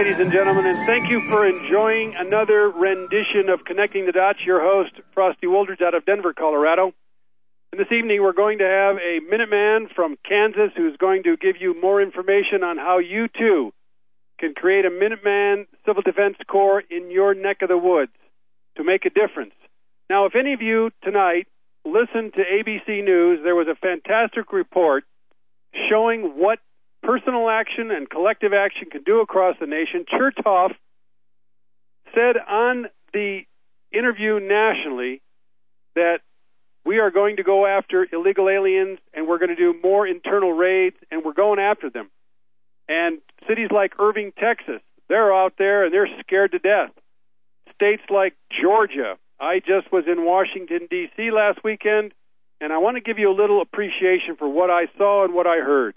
ladies and gentlemen, and thank you for enjoying another rendition of Connecting the Dots. Your host, Frosty Woldridge, out of Denver, Colorado. And this evening, we're going to have a Minuteman from Kansas who's going to give you more information on how you, too, can create a Minuteman Civil Defense Corps in your neck of the woods to make a difference. Now, if any of you tonight listened to ABC News, there was a fantastic report showing what personal action and collective action can do across the nation. Chertoff said on the interview nationally that we are going to go after illegal aliens and we're going to do more internal raids and we're going after them. And cities like Irving, Texas, they're out there and they're scared to death. States like Georgia. I just was in Washington, D.C. last weekend, and I want to give you a little appreciation for what I saw and what I heard.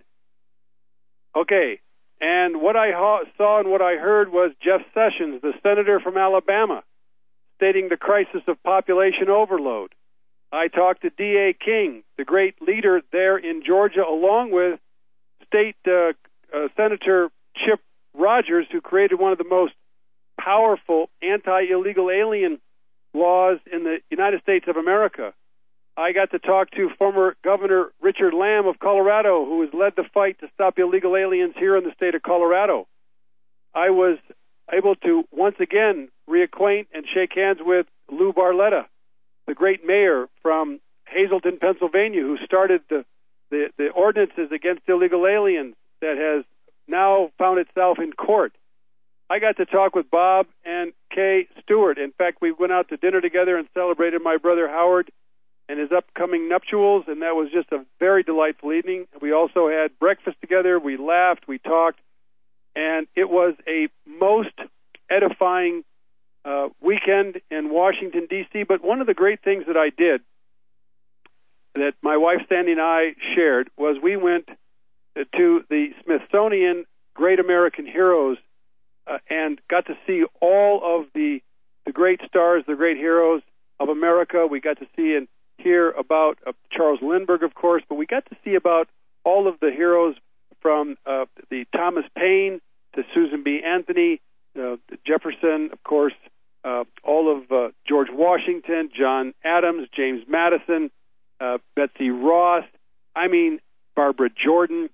Okay, and what I saw and what I heard was Jeff Sessions, the senator from Alabama, stating the crisis of population overload. I talked to D.A. King, the great leader there in Georgia, along with State Senator Chip Rogers, who created one of the most powerful anti-illegal alien laws in the United States of America. I got to talk to former Governor Richard Lamb of Colorado, who has led the fight to stop illegal aliens here in the state of Colorado. I was able to once again reacquaint and shake hands with Lou Barletta, the great mayor from Hazleton, Pennsylvania, who started the ordinances against illegal aliens that has now found itself in court. I got to talk with Bob and Kay Stewart. In fact, we went out to dinner together and celebrated my brother Howard and his upcoming nuptials, and that was just a very delightful evening. We also had breakfast together. We laughed, we talked, and it was a most edifying weekend in Washington, D.C. But one of the great things that I did, that my wife Sandy and I shared, was we went to the Smithsonian Great American Heroes and got to see all of the great stars, the great heroes of America. We got to see and hear about Charles Lindbergh, of course, but we got to see about all of the heroes from the Thomas Paine to Susan B. Anthony, Jefferson, of course, all of George Washington, John Adams, James Madison, Betsy Ross, Barbara Jordan.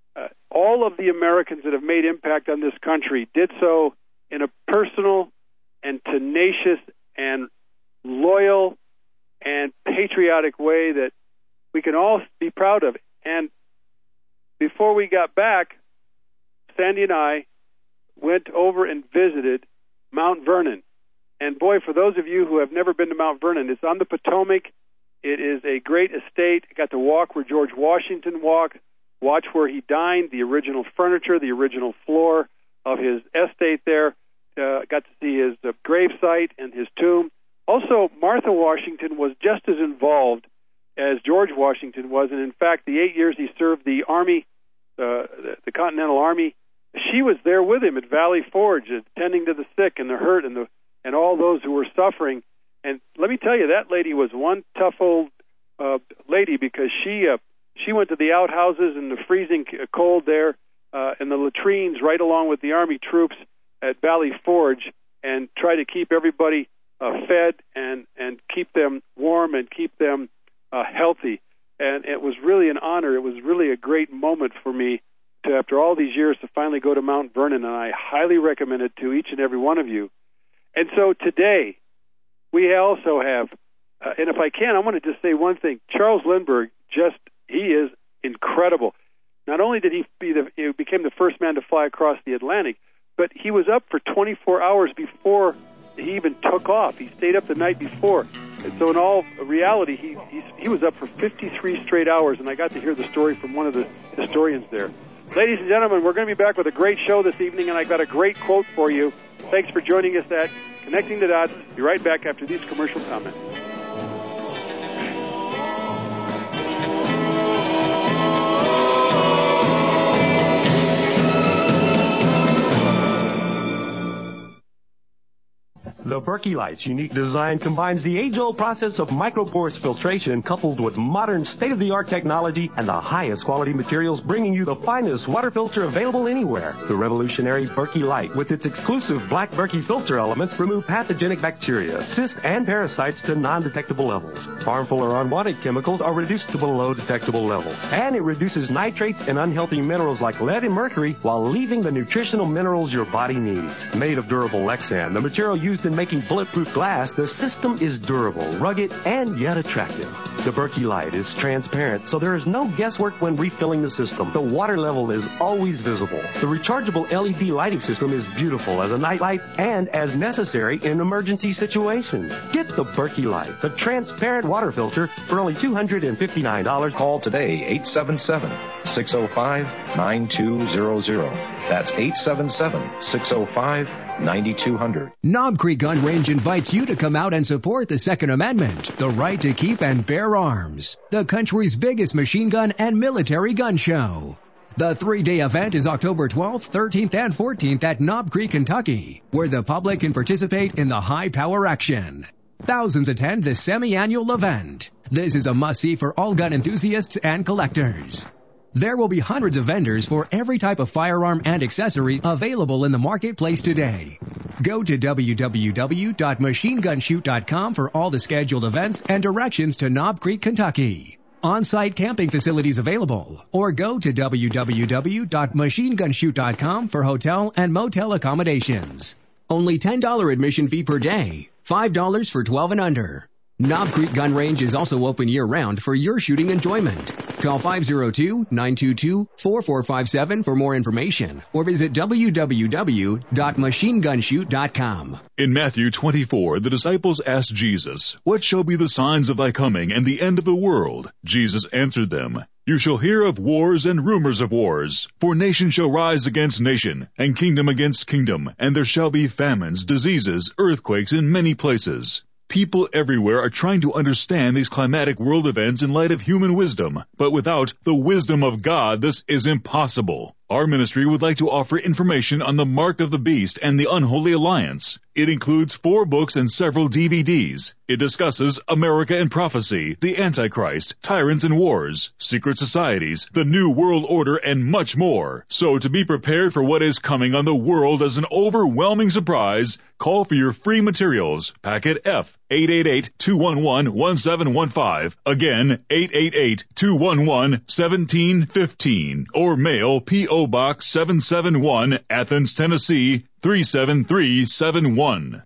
All of the Americans that have made impact on this country did so in a personal and tenacious and loyal and patriotic way that we can all be proud of. And before we got back, Sandy and I went over and visited Mount Vernon. And boy, for those of you who have never been to Mount Vernon, it's on the Potomac. It is a great estate. I got to walk where George Washington walked, watch where he dined, the original furniture, the original floor of his estate there. Got to see his gravesite and his tomb. Also, Martha Washington was just as involved as George Washington was, and in fact, the 8 years he served the Army, the Continental Army, she was there with him at Valley Forge, attending to the sick and the hurt and all those who were suffering. And let me tell you, that lady was one tough old lady, because she went to the outhouses in the freezing cold there in the latrines right along with the Army troops at Valley Forge and tried to keep everybody fed and keep them warm and keep them healthy. And it was really an honor. It was really a great moment for me to, after all these years, to finally go to Mount Vernon, and I highly recommend it to each and every one of you. And so today, we also have, and if I can, I want to just say one thing. Charles Lindbergh, he is incredible. Not only did he became the first man to fly across the Atlantic, but he was up for 24 hours before he even took off. He stayed up the night before. And so in all reality, he was up for 53 straight hours, and I got to hear the story from one of the historians there. Ladies and gentlemen, we're going to be back with a great show this evening, and I got a great quote for you. Thanks for joining us at Connecting the Dots. Be right back after these commercial comments. The Berkey Light's unique design combines the age-old process of microporous filtration coupled with modern state-of-the-art technology and the highest quality materials, bringing you the finest water filter available anywhere. The revolutionary Berkey Light, with its exclusive black Berkey filter elements, remove pathogenic bacteria, cysts, and parasites to non-detectable levels. Harmful or unwanted chemicals are reduced to below detectable levels. And it reduces nitrates and unhealthy minerals like lead and mercury while leaving the nutritional minerals your body needs. Made of durable Lexan, the material used in making bulletproof glass, the system is durable, rugged, and yet attractive. The Berkey Light is transparent, so there is no guesswork when refilling the system. The water level is always visible. The rechargeable LED lighting system is beautiful as a nightlight and as necessary in emergency situations. Get the Berkey Light, the transparent water filter, for only $259. Call today, 877-605-9200. That's 877-605-9200. Knob Creek Gun Range invites you to come out and support the Second Amendment, the right to keep and bear arms, the country's biggest machine gun and military gun show. The 3-day event is October 12th, 13th, and 14th at Knob Creek, Kentucky, where the public can participate in the high-power action. Thousands attend this semi-annual event. This is a must-see for all gun enthusiasts and collectors. There will be hundreds of vendors for every type of firearm and accessory available in the marketplace today. Go to www.machinegunshoot.com for all the scheduled events and directions to Knob Creek, Kentucky. On-site camping facilities available, or go to www.machinegunshoot.com for hotel and motel accommodations. Only $10 admission fee per day, $5 for 12 and under. Knob Creek Gun Range is also open year-round for your shooting enjoyment. Call 502-922-4457 for more information or visit www.machinegunshoot.com. In Matthew 24, the disciples asked Jesus, "What shall be the signs of thy coming and the end of the world?" Jesus answered them, "You shall hear of wars and rumors of wars. For nation shall rise against nation, and kingdom against kingdom, and there shall be famines, diseases, earthquakes in many places." People everywhere are trying to understand these climatic world events in light of human wisdom, but without the wisdom of God, this is impossible. Our ministry would like to offer information on the Mark of the Beast and the Unholy Alliance. It includes 4 books and several DVDs. It discusses America and prophecy, the Antichrist, tyrants and wars, secret societies, the New World Order, and much more. So to be prepared for what is coming on the world as an overwhelming surprise, call for your free materials. Packet F, 888-211-1715. Again, 888-211-1715. Or mail P.O. Box 771, Athens, Tennessee, 37371.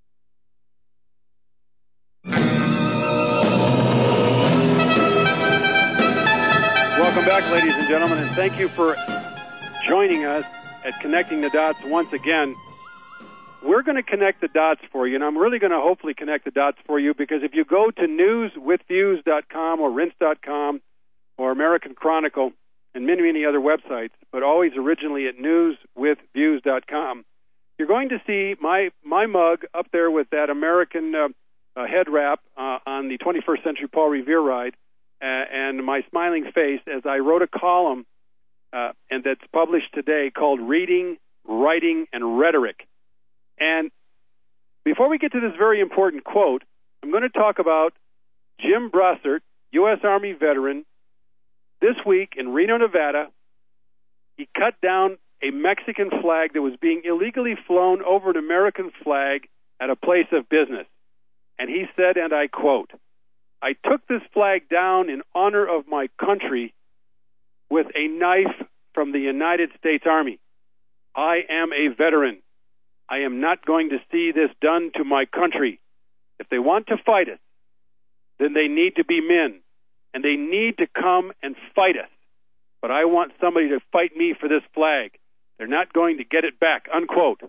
Welcome back, ladies and gentlemen, and thank you for joining us at Connecting the Dots once again. We're going to connect the dots for you, and I'm really going to hopefully connect the dots for you, because if you go to newswithviews.com or rinse.com or American Chronicle and many, many other websites, but always originally at newswithviews.com, you're going to see my mug up there with that American head wrap on the 21st Century Paul Revere ride, and my smiling face as I wrote a column and that's published today called Reading, Writing, and Rhetoric. And before we get to this very important quote, I'm going to talk about Jim Brossart, U.S. Army veteran. This week in Reno, Nevada, he cut down a Mexican flag that was being illegally flown over an American flag at a place of business. And he said, and I quote, "I took this flag down in honor of my country with a knife from the United States Army. I am a veteran. I am not going to see this done to my country. If they want to fight us, then they need to be men, and they need to come and fight us. But I want somebody to fight me for this flag. They're not going to get it back," unquote.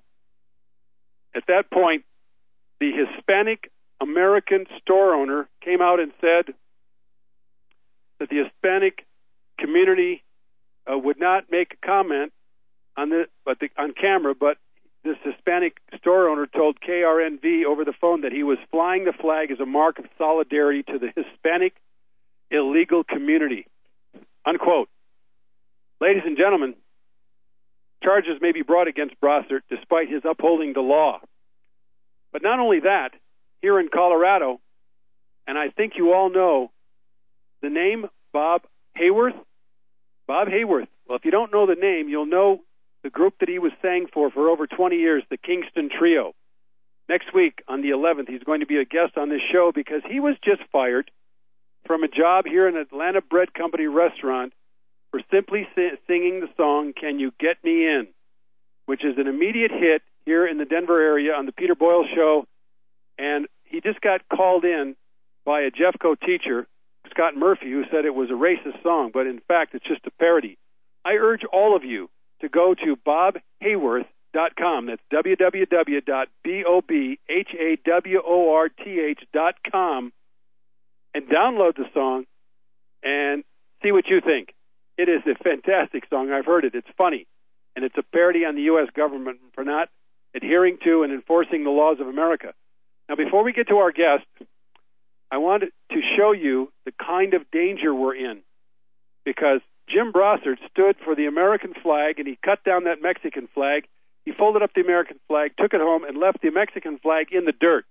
At that point, the Hispanic American store owner came out and said that the Hispanic community would not make a comment on camera, but this Hispanic store owner told KRNV over the phone that he was flying the flag as a mark of solidarity to the Hispanic illegal community, unquote. Ladies and gentlemen, charges may be brought against Brossart despite his upholding the law. But not only that, here in Colorado, and I think you all know the name Bob Hayworth. Bob Hayworth. Well, if you don't know the name, you'll know the group that he was sang for over 20 years, the Kingston Trio. Next week, on the 11th, he's going to be a guest on this show because he was just fired from a job here in an Atlanta Bread Company restaurant for simply singing the song, Can You Get Me In?, which is an immediate hit here in the Denver area on the Peter Boyle Show. And he just got called in by a Jeffco teacher, Scott Murphy, who said it was a racist song, but in fact it's just a parody. I urge all of you to go to bobhayworth.com. That's www.bobhayworth.com and download the song and see what you think. It is a fantastic song. I've heard it. It's funny. And it's a parody on the U.S. government for not adhering to and enforcing the laws of America. Now, before we get to our guest, I wanted to show you the kind of danger we're in, because Jim Brossard stood for the American flag, and he cut down that Mexican flag. He folded up the American flag, took it home, and left the Mexican flag in the dirt.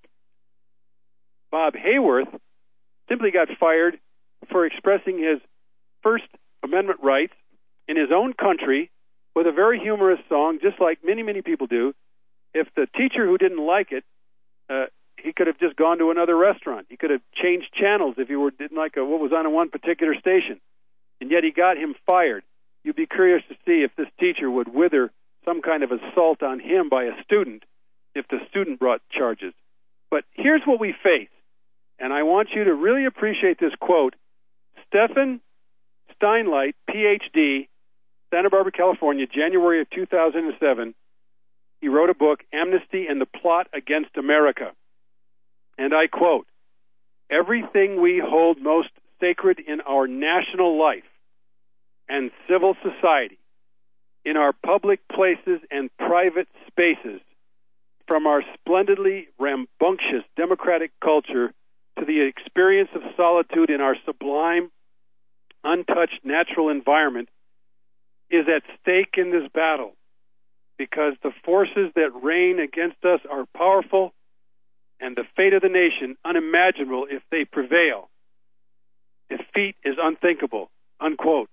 Bob Hayworth simply got fired for expressing his First Amendment rights in his own country with a very humorous song, just like many, many people do. If the teacher who didn't like it, he could have just gone to another restaurant. He could have changed channels if he didn't like what was on one particular station. And yet he got him fired. You'd be curious to see if this teacher would wither some kind of assault on him by a student if the student brought charges. But here's what we face, and I want you to really appreciate this quote. Stephen Steinlight, Ph.D., Santa Barbara, California, January of 2007, he wrote a book, Amnesty and the Plot Against America. And I quote, "Everything we hold most sacred in our national life and civil society, in our public places and private spaces, from our splendidly rambunctious democratic culture to the experience of solitude in our sublime, untouched natural environment, is at stake in this battle, because the forces that reign against us are powerful and the fate of the nation unimaginable if they prevail. Defeat is unthinkable," unquote.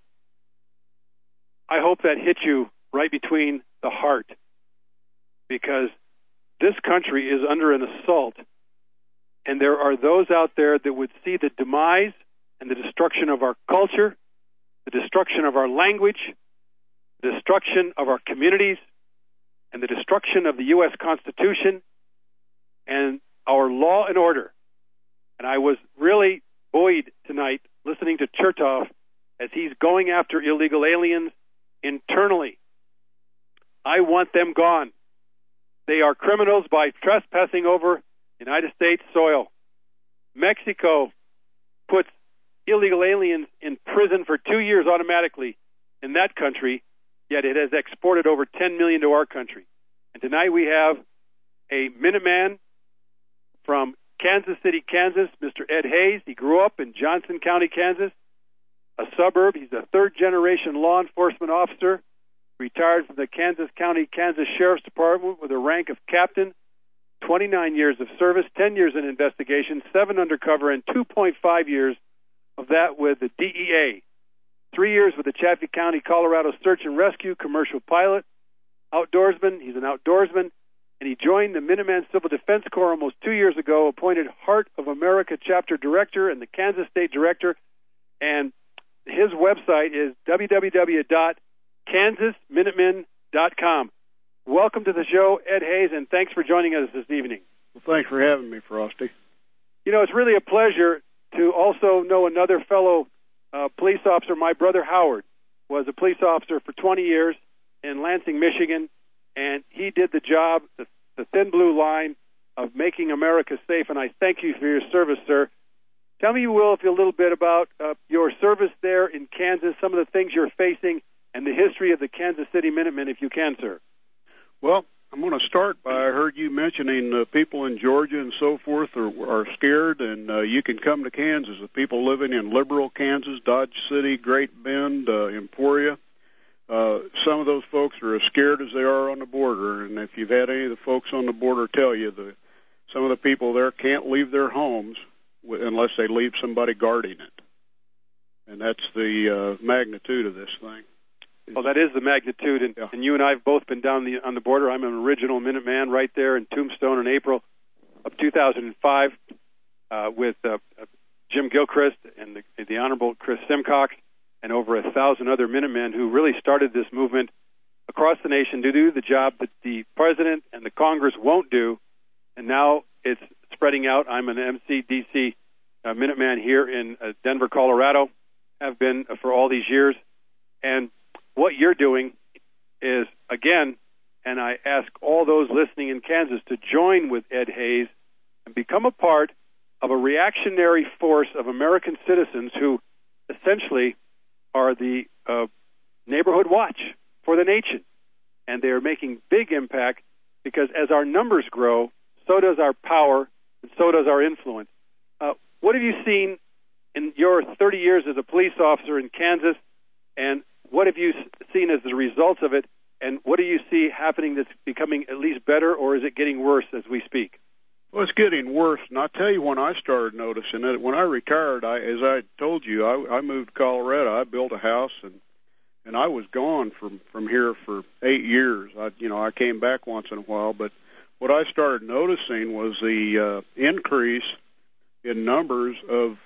I hope that hit you right between the heart, because this country is under an assault, and there are those out there that would see the demise and the destruction of our culture, the destruction of our language, the destruction of our communities, and the destruction of the U.S. Constitution and our law and order. And I was really buoyed tonight listening to Chertoff as he's going after illegal aliens internally. I want them gone. They are criminals by trespassing over United States soil. Mexico puts illegal aliens in prison for 2 years automatically in that country, yet it has exported over $10 million to our country. And tonight we have a Minuteman from Kansas City, Kansas, Mr. Ed Hayes. He grew up in Johnson County, Kansas, a suburb. He's a third-generation law enforcement officer, retired from the Kansas County, Kansas Sheriff's Department with a rank of captain, 29 years of service, 10 years in investigation, 7 undercover, and 2.5 years of that with the DEA. 3 years with the Chaffee County, Colorado Search and Rescue commercial pilot, outdoorsman. He's an outdoorsman, and he joined the Minuteman Civil Defense Corps almost 2 years ago, appointed Heart of America chapter director and the Kansas State director. And his website is www.kansasminutemen.com. Welcome to the show, Ed Hayes, and thanks for joining us this evening. Well, thanks for having me, Frosty. You know, it's really a pleasure to also know another fellow police officer. My brother Howard was a police officer for 20 years in Lansing, Michigan, and he did the job, the thin blue line of making America safe, and I thank you for your service, sir. Tell me, you will, if you a little bit about your service there in Kansas, some of the things you're facing, and the history of the Kansas City Minutemen, if you can, sir. Well, I'm going to start by, I heard you mentioning people in Georgia and so forth are scared, and you can come to Kansas. The people living in liberal Kansas, Dodge City, Great Bend, Emporia, some of those folks are as scared as they are on the border, and if you've had any of the folks on the border tell you, some of the people there can't leave their homes unless they leave somebody guarding it. And that's the magnitude of this thing. Well, that is the magnitude, and you and I have both been down on the border. I'm an original Minuteman right there in Tombstone in April of 2005 with Jim Gilchrist and the Honorable Chris Simcox and over 1,000 other Minutemen who really started this movement across the nation to do the job that the President and the Congress won't do, and now it's spreading out. I'm an MCDC Minuteman here in Denver, Colorado, have been for all these years, and what you're doing is, again, and I ask all those listening in Kansas to join with Ed Hayes and become a part of a reactionary force of American citizens who essentially are the neighborhood watch for the nation. And they are making big impact because as our numbers grow, so does our power and so does our influence. What have you seen in your 30 years as a police officer in Kansas, and what have you seen as the results of it, and what do you see happening that's becoming at least better, or is it getting worse as we speak? Well, it's getting worse, and I'll tell you when I started noticing it. When I retired, as I told you, I moved to Colorado. I built a house, and I was gone from here for 8 years. I came back once in a while, but what I started noticing was the increase in numbers of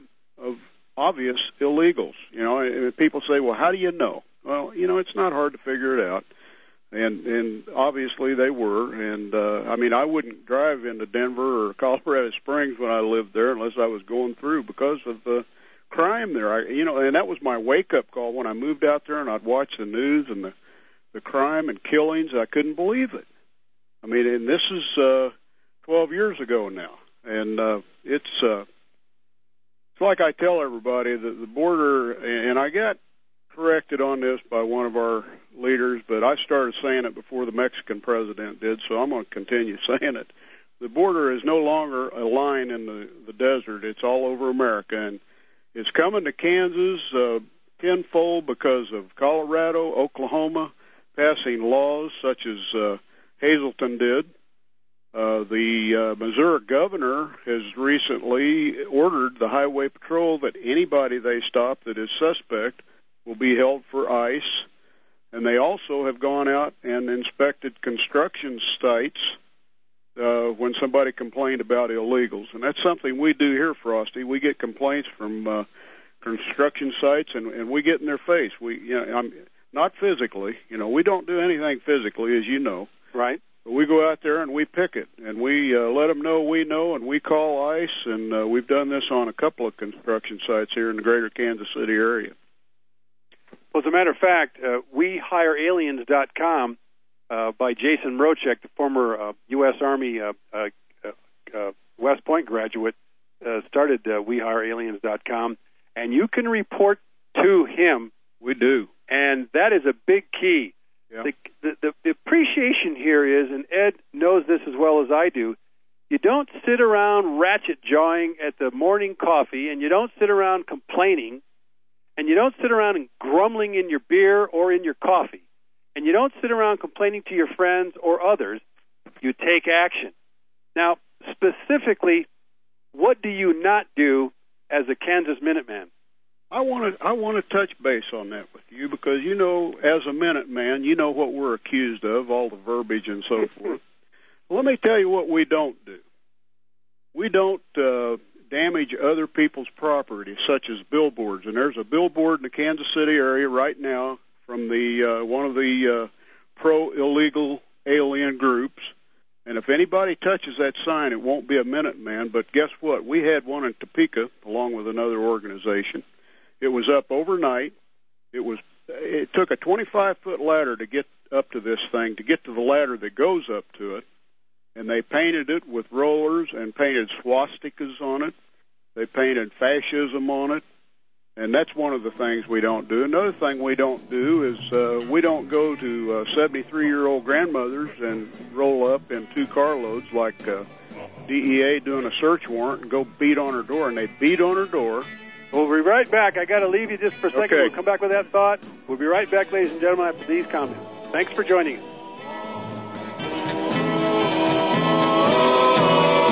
obvious illegals. And people say, well, how do you know? Well, it's not hard to figure it out. And obviously they were. And, I wouldn't drive into Denver or Colorado Springs when I lived there unless I was going through because of the crime there. And that was my wake-up call when I moved out there and I'd watch the news and the crime and killings. I couldn't believe it. And this is 12 years ago now. And it's like I tell everybody that the border, and I got corrected on this by one of our leaders, but I started saying it before the Mexican president did, so I'm going to continue saying it. The border is no longer a line in the desert. It's all over America, and it's coming to Kansas tenfold because of Colorado, Oklahoma passing laws such as Hazleton did. The Missouri governor has recently ordered the Highway Patrol that anybody they stop that is suspect will be held for ICE. And they also have gone out and inspected construction sites when somebody complained about illegals. And that's something we do here, Frosty. We get complaints from construction sites, and we get in their face. Not physically. We don't do anything physically, as you know. Right. We go out there and we picket, and we let them know we know, and we call ICE, and we've done this on a couple of construction sites here in the greater Kansas City area. Well, as a matter of fact, WeHireAliens.com by Jason Rochek, the former U.S. Army West Point graduate, started WeHireAliens.com, and you can report to him. We do. And that is a big key. Yeah. The appreciation here is, and Ed knows this as well as I do, you don't sit around ratchet jawing at the morning coffee, and you don't sit around complaining, and you don't sit around and grumbling in your beer or in your coffee, and you don't sit around complaining to your friends or others. You take action. Now, specifically, what do you not do as a Kansas Minuteman? I want to touch base on that with you because, as a Minuteman, you know what we're accused of, all the verbiage and so forth. Let me tell you what we don't do. We don't damage other people's property, such as billboards. And there's a billboard in the Kansas City area right now from the one of the pro-illegal alien groups. And if anybody touches that sign, it won't be a Minuteman. But guess what? We had one in Topeka, along with another organization. It was up overnight. It took a 25-foot ladder to get up to this thing, to get to the ladder that goes up to it. And they painted it with rollers and painted swastikas on it. They painted fascism on it. And that's one of the things we don't do. Another thing we don't do is we don't go to 73-year-old grandmothers and roll up in 2 carloads like DEA doing a search warrant and go beat on her door. And they beat on her door. We'll be right back. I got to leave you just for a second. Okay. We'll come back with that thought. We'll be right back, ladies and gentlemen, after these comments. Thanks for joining us.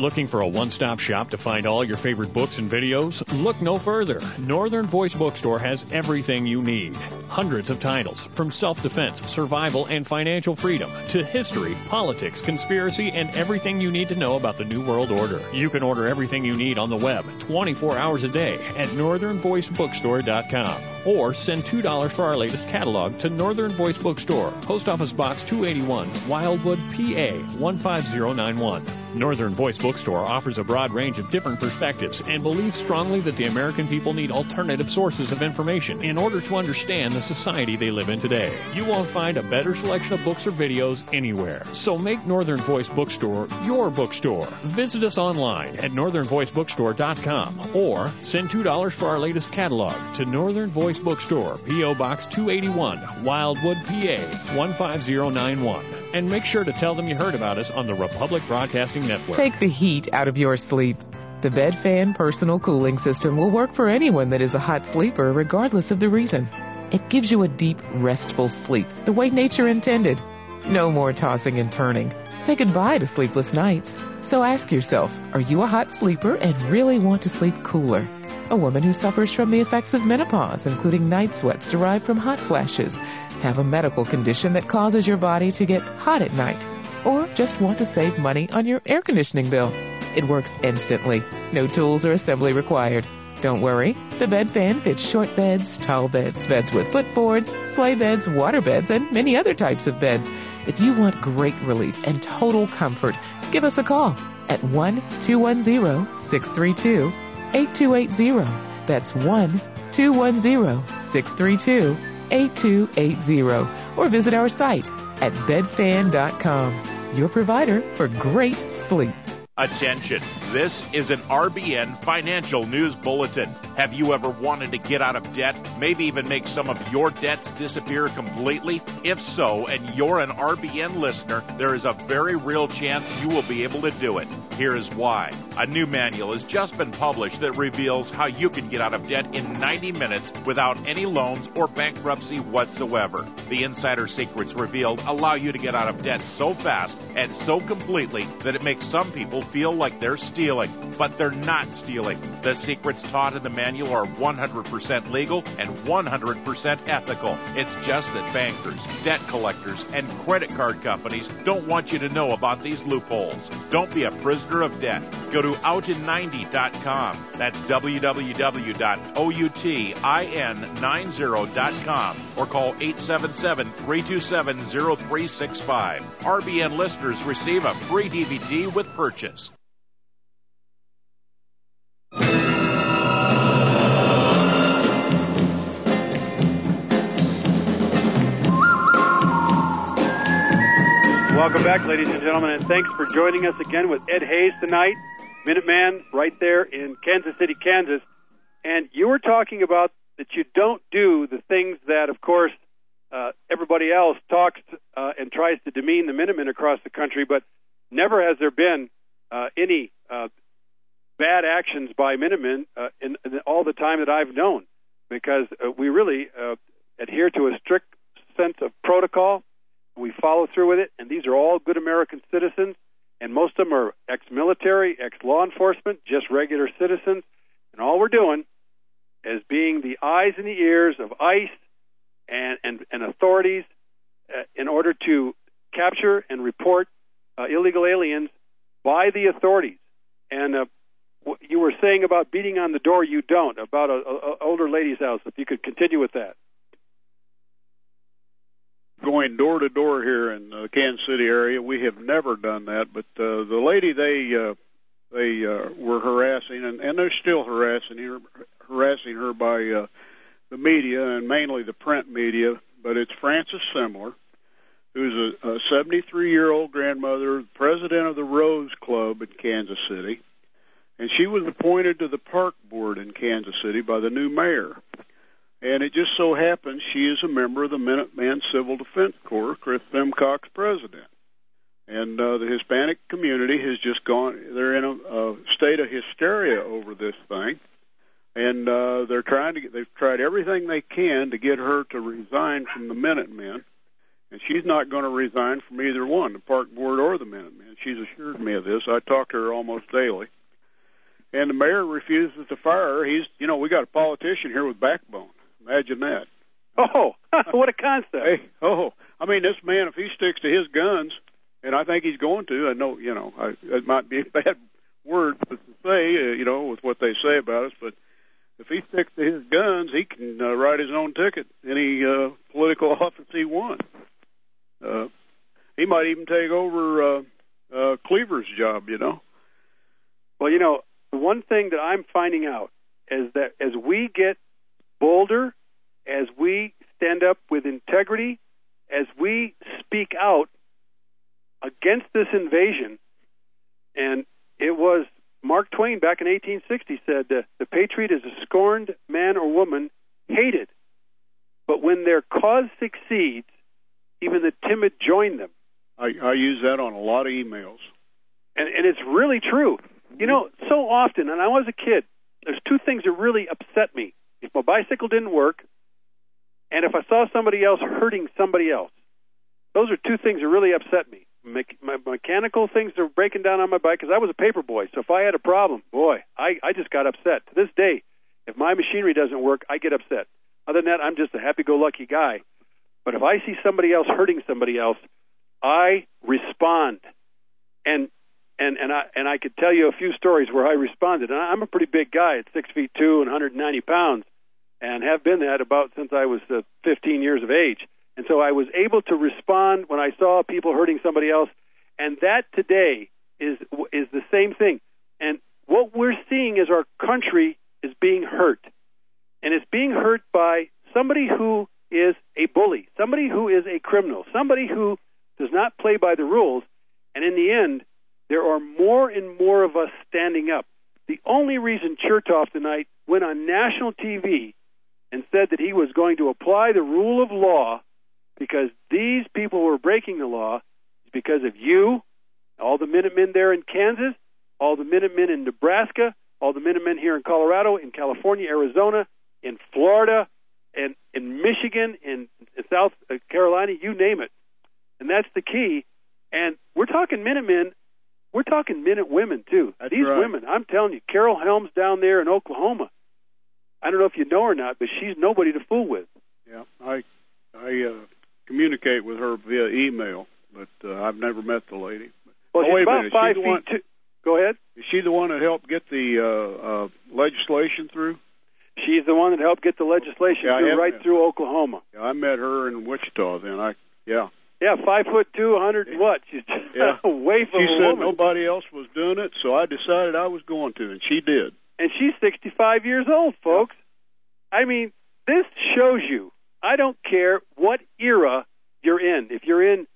looking for a one-stop shop to find all your favorite books and videos? Look no further. Northern Voice Bookstore has everything you need. Hundreds of titles, from self-defense, survival, and financial freedom, to history, politics, conspiracy, and everything you need to know about the New World Order. You can order everything you need on the web 24 hours a day at northernvoicebookstore.com. Or send $2 for our latest catalog to Northern Voice Bookstore, Post Office Box 281, Wildwood, PA 15091. Northern Voice Bookstore offers a broad range of different perspectives and believes strongly that the American people need alternative sources of information in order to understand the society they live in today. You won't find a better selection of books or videos anywhere. So make Northern Voice Bookstore your bookstore. Visit us online at northernvoicebookstore.com or send $2 for our latest catalog to Northern Voice Bookstore, P.O. Box 281, Wildwood, PA 15091. And make sure to tell them you heard about us on the Republic Broadcasting Network. Take the heat out of your sleep. The Bed Fan Personal Cooling System will work for anyone that is a hot sleeper, regardless of the reason. It gives you a deep, restful sleep, the way nature intended. No more tossing and turning. Say goodbye to sleepless nights. So ask yourself, are you a hot sleeper and really want to sleep cooler? A woman who suffers from the effects of menopause, including night sweats derived from hot flashes, have a medical condition that causes your body to get hot at night, or just want to save money on your air conditioning bill. It works instantly. No tools or assembly required. Don't worry. The Bed Fan fits short beds, tall beds, beds with footboards, sleigh beds, water beds, and many other types of beds. If you want great relief and total comfort, give us a call at 1-210-632-8280. That's 1-210-632-8280. Or visit our site at bedfan.com, your provider for great sleep. Attention, this is an RBN Financial News Bulletin. Have you ever wanted to get out of debt, maybe even make some of your debts disappear completely? If so, and you're an RBN listener, there is a very real chance you will be able to do it. Here is why. A new manual has just been published that reveals how you can get out of debt in 90 minutes without any loans or bankruptcy whatsoever. The insider secrets revealed allow you to get out of debt so fast and so completely that it makes some people feel like they're stealing, but they're not stealing. The secrets taught in the manual are 100% legal and 100% ethical. It's just that bankers, debt collectors, and credit card companies don't want you to know about these loopholes. Don't be a prisoner of debt. Go to outin90.com. That's www.outin90.com or call 877-327-0365. RBN listeners receive a free DVD with purchase. Welcome back, ladies and gentlemen, and thanks for joining us again with Ed Hayes tonight, Minuteman, right there in Kansas City, Kansas. And you were talking about that you don't do the things that, of course, everybody else talks and tries to demean the Minutemen across the country, but never has there been any bad actions by Minutemen in all the time that I've known, because we really adhere to a strict sense of protocol. We follow through with it, and these are all good American citizens, and most of them are ex-military, ex-law enforcement, just regular citizens, and all we're doing is being the eyes and the ears of ICE and authorities in order to capture and report illegal aliens by the authorities. And what you were saying about beating on the door, you don't, about an older lady's house. If you could continue with that. Going door to door here in the Kansas City area, we have never done that. But the lady they were harassing, and they're still harassing her by the media and mainly the print media. But it's Frances Simler, who's a 73-year-old grandmother, president of the Rose Club in Kansas City, and she was appointed to the park board in Kansas City by the new mayor. And it just so happens she is a member of the Minuteman Civil Defense Corps, Chris Simcox president. And the Hispanic community has just gone, they're in a state of hysteria over this thing. And they've tried everything they can to get her to resign from the Minutemen. And she's not going to resign from either one, the park board or the Minutemen. She's assured me of this. I talk to her almost daily. And the mayor refuses to fire her. We got a politician here with backbone. Imagine that. Oh, what a concept. Hey, I mean, this man, if he sticks to his guns, and I think he's going to, I know, it might be a bad word to say, with what they say about us, but if he sticks to his guns, he can write his own ticket any political office he wants. He might even take over Cleaver's job, Well, the one thing that I'm finding out is that as we get bolder, as we stand up with integrity, as we speak out against this invasion, and it was Mark Twain back in 1860 said, the patriot is a scorned man or woman, hated. But when their cause succeeds, even the timid join them. I use that on a lot of emails. And it's really true. So often, and I was a kid, there's two things that really upset me. If my bicycle didn't work, and if I saw somebody else hurting somebody else. Those are two things that really upset me. My mechanical things that were breaking down on my bike, because I was a paper boy, so if I had a problem, boy, I just got upset. To this day, if my machinery doesn't work, I get upset. Other than that, I'm just a happy-go-lucky guy. But if I see somebody else hurting somebody else, I respond. And I could tell you a few stories where I responded. And I'm a pretty big guy at 6'2" and 190 pounds, and have been that about since I was 15 years of age. And so I was able to respond when I saw people hurting somebody else. And that today is the same thing. And what we're seeing is our country is being hurt. And it's being hurt by somebody who is a bully, somebody who is a criminal, somebody who does not play by the rules. And in the end, there are more and more of us standing up. The only reason Chertoff tonight went on national TV and said that he was going to apply the rule of law because these people were breaking the law is because of you, all the Minutemen there in Kansas, all the Minutemen in Nebraska, all the Minutemen here in Colorado, in California, Arizona, in Florida, and in Michigan, in South Carolina, you name it. And that's the key. And we're talking Minutemen. We're talking Minute women, too. These right. women, I'm telling you, Carol Helms down there in Oklahoma, I don't know if you know her or not, but she's nobody to fool with. Yeah, I communicate with her via email, but I've never met the lady. Well, she's about 5 feet 2. Go ahead. Is she the one that helped get the legislation through? She's the one that helped get the legislation through Oklahoma. Yeah, I met her in Wichita then. Yeah, 5'2", 100 and what? She's way from She a said woman. nobody else was doing it, so I decided I was going to, and she did. And she's 65 years old, folks. I mean, this shows you, I don't care what era you're in. If you're in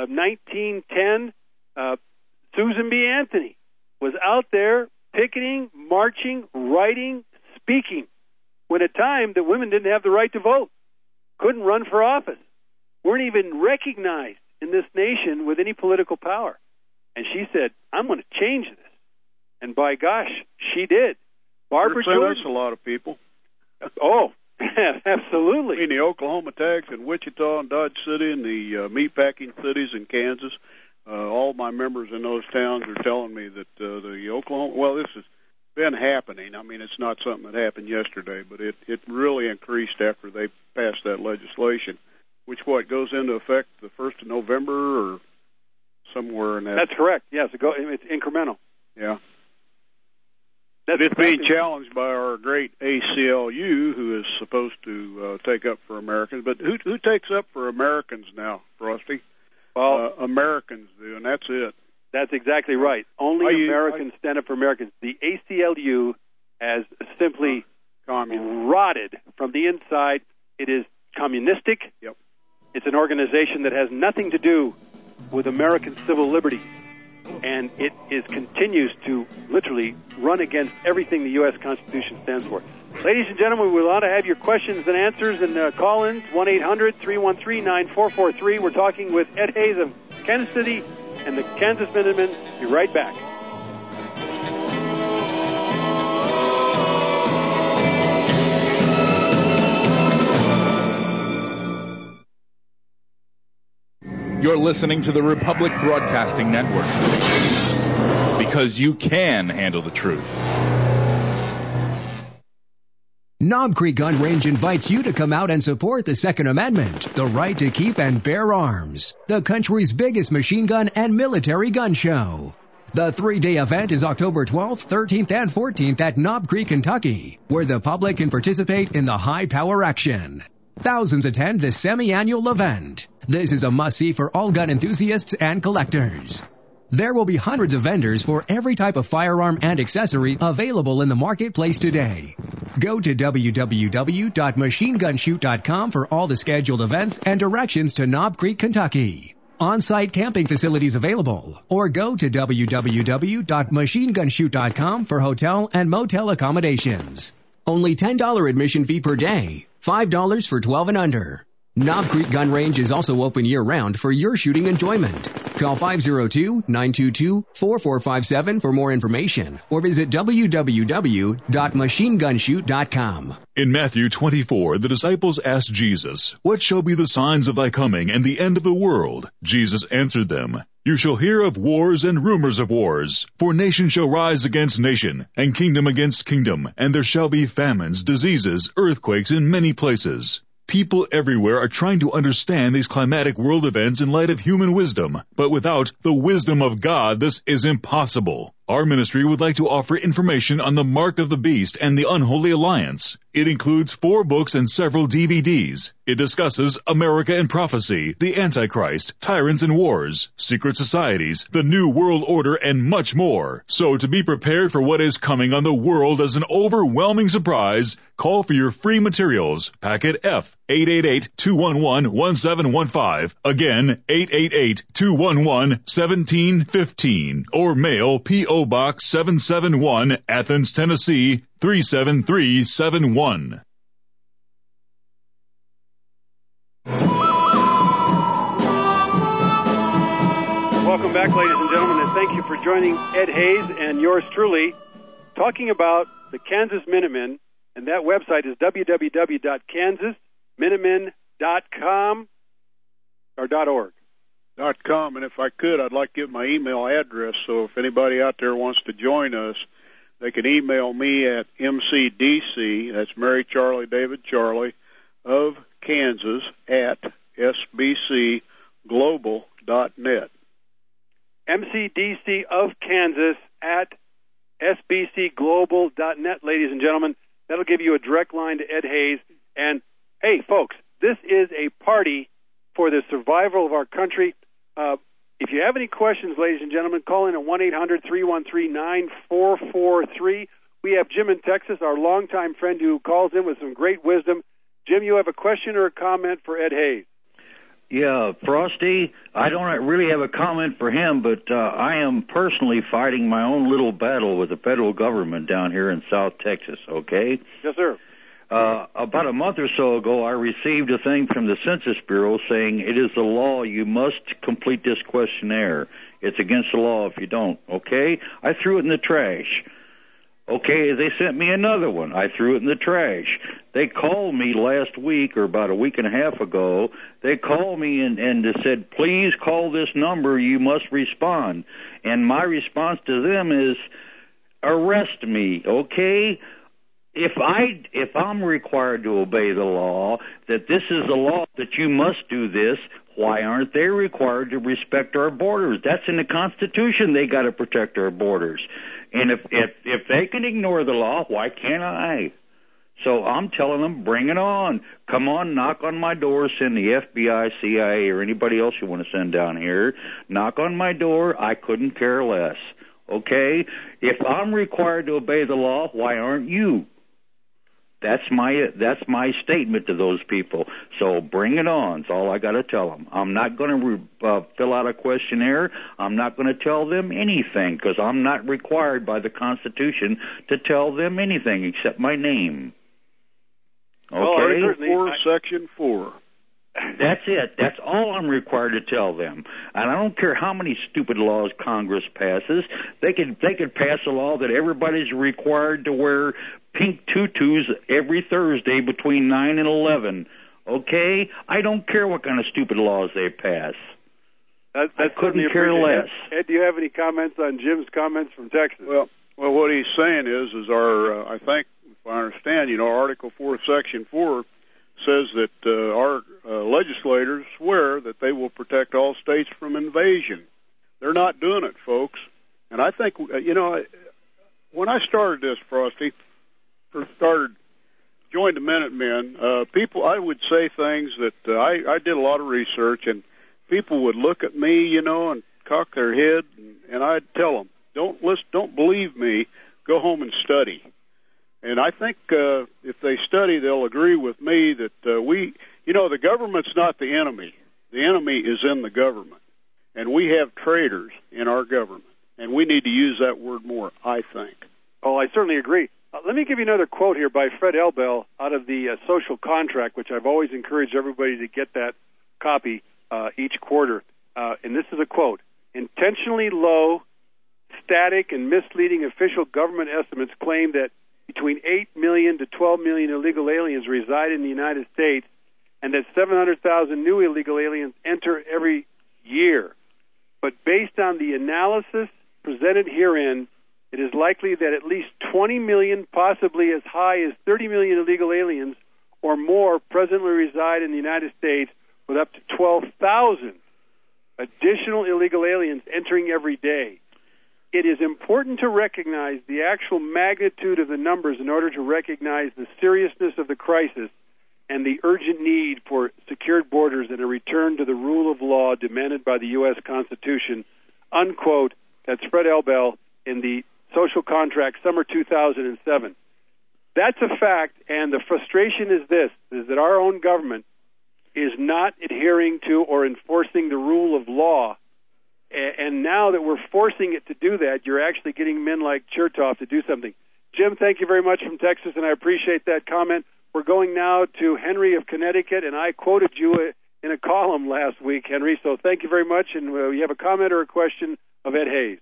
1910, Susan B. Anthony was out there picketing, marching, writing, speaking, when at a time that women didn't have the right to vote, couldn't run for office, weren't even recognized in this nation with any political power. And she said, I'm going to change this. And by gosh, she did. Barbara Jordan. That's a lot of people. Oh, absolutely. I mean, the Oklahoma tags in Wichita and Dodge City and the meatpacking cities in Kansas, all my members in those towns are telling me that the Oklahoma, well, this has been happening. I mean, it's not something that happened yesterday, but it really increased after they passed that legislation, which, goes into effect the 1st of November or somewhere in that. That's correct. Yes, it's incremental. Yeah. It's being challenged by our great ACLU, who is supposed to take up for Americans. But who takes up for Americans now, Frosty? Well, Americans do, and that's it. That's exactly right. Only Americans stand up for Americans. The ACLU has simply rotted from the inside. It is communistic. Yep. It's an organization that has nothing to do with American civil liberties. And it continues to literally run against everything the U.S. Constitution stands for. Ladies and gentlemen, we want to have your questions and answers and call-ins, 1-800-313-9443. We're talking with Ed Hayes of Kansas City and the Kansas Minutemen. Be right back. You're listening to the Republic Broadcasting Network. Because you can handle the truth. Knob Creek Gun Range invites you to come out and support the Second Amendment, the right to keep and bear arms, the country's biggest machine gun and military gun show. The 3-day event is October 12th, 13th, and 14th at Knob Creek, Kentucky, where the public can participate in the high-power action. Thousands attend this semi-annual event. This is a must-see for all gun enthusiasts and collectors. There will be hundreds of vendors for every type of firearm and accessory available in the marketplace today. Go to www.machinegunshoot.com for all the scheduled events and directions to Knob Creek, Kentucky. On-site camping facilities available, or go to www.machinegunshoot.com for hotel and motel accommodations. Only $10 admission fee per day, $5 for 12 and under. Knob Creek Gun Range is also open year-round for your shooting enjoyment. Call 502-922-4457 for more information or visit www.machinegunshoot.com. In Matthew 24, the disciples asked Jesus, "What shall be the signs of thy coming and the end of the world?" Jesus answered them, "You shall hear of wars and rumors of wars. For nation shall rise against nation, and kingdom against kingdom, and there shall be famines, diseases, earthquakes in many places." People everywhere are trying to understand these climatic world events in light of human wisdom, but without the wisdom of God, this is impossible. Our ministry would like to offer information on the Mark of the Beast and the Unholy Alliance. It includes 4 books and several DVDs. It discusses America and prophecy, the Antichrist, tyrants and wars, secret societies, the New World Order, and much more. So to be prepared for what is coming on the world as an overwhelming surprise, call for your free materials. Packet F, 888-211-1715. Again, 888-211-1715. Or mail P.O. Box 771, Athens, Tennessee, 37371. Welcome back, ladies and gentlemen, and thank you for joining Ed Hayes and yours truly, talking about the Kansas Minutemen, and that website is www.kansasminutemen.com or .org. .com, and if I could, I'd like to give my email address, so if anybody out there wants to join us, they can email me at mcdc, that's Mary Charlie David Charlie, of Kansas at sbcglobal.net. MCDC of Kansas at sbcglobal.net, ladies and gentlemen. That'll give you a direct line to Ed Hayes. And, hey, folks, this is a party for the survival of our country. If you have any questions, ladies and gentlemen, call in at 1-800-313-9443. We have Jim in Texas, our longtime friend who calls in with some great wisdom. Jim, you have a question or a comment for Ed Hayes? Yeah, Frosty, I don't really have a comment for him, but I am personally fighting my own little battle with the federal government down here in South Texas, okay? Yes, sir. About a month or so ago, I received a thing from the Census Bureau saying it is the law, you must complete this questionnaire. It's against the law if you don't, okay? I threw it in the trash. Okay, they sent me another one. I threw it in the trash. They called me last week, or about a week and a half ago. They called me and they said, please call this number, you must respond. And my response to them is, arrest me, okay? If I'm required to obey the law, that this is the law, that you must do this, why aren't they required to respect our borders? That's in the Constitution. They got to protect our borders. And if they can ignore the law, why can't I? So I'm telling them, bring it on. Come on, knock on my door, send the FBI, CIA, or anybody else you want to send down here. Knock on my door. I couldn't care less. Okay? If I'm required to obey the law, why aren't you? That's my statement to those people. So bring it on. That's all I got to tell them. I'm not going to fill out a questionnaire. I'm not going to tell them anything because I'm not required by the Constitution to tell them anything except my name. Okay? Well, Section 4. That's it. That's all I'm required to tell them. And I don't care how many stupid laws Congress passes. They could pass a law that everybody's required to wear pink tutus every Thursday between 9 and 11. Okay? I don't care what kind of stupid laws they pass. That's I couldn't care less. Ed, do you have any comments on Jim's comments from Texas? Well, what he's saying is our, I think, if I understand, Article 4, Section 4 says that our legislators swear that they will protect all states from invasion. They're not doing it, folks. And I think, when I started this, Frosty, joined the Minutemen, I would say things that I did a lot of research, and people would look at me, and cock their head, and I'd tell them, don't believe me, go home and study. And I think if they study, they'll agree with me that the government's not the enemy. The enemy is in the government. And we have traitors in our government. And we need to use that word more, I think. Oh, I certainly agree. Let me give you another quote here by Fred Elbel out of the Social Contract, which I've always encouraged everybody to get that copy each quarter. And this is a quote. Intentionally low, static, and misleading official government estimates claim that between 8 million to 12 million illegal aliens reside in the United States and that 700,000 new illegal aliens enter every year. But based on the analysis presented herein, it is likely that at least 20 million, possibly as high as 30 million illegal aliens or more presently reside in the United States, with up to 12,000 additional illegal aliens entering every day. It is important to recognize the actual magnitude of the numbers in order to recognize the seriousness of the crisis and the urgent need for secured borders and a return to the rule of law demanded by the U.S. Constitution, unquote. That's Fred Elbel in the Social Contract, summer 2007. That's a fact, and the frustration is that our own government is not adhering to or enforcing the rule of law. And now that we're forcing it to do that, you're actually getting men like Chertoff to do something. Jim, thank you very much from Texas, and I appreciate that comment. We're going now to Henry of Connecticut, and I quoted you in a column last week, Henry, so thank you very much. And you have a comment or a question of Ed Hayes?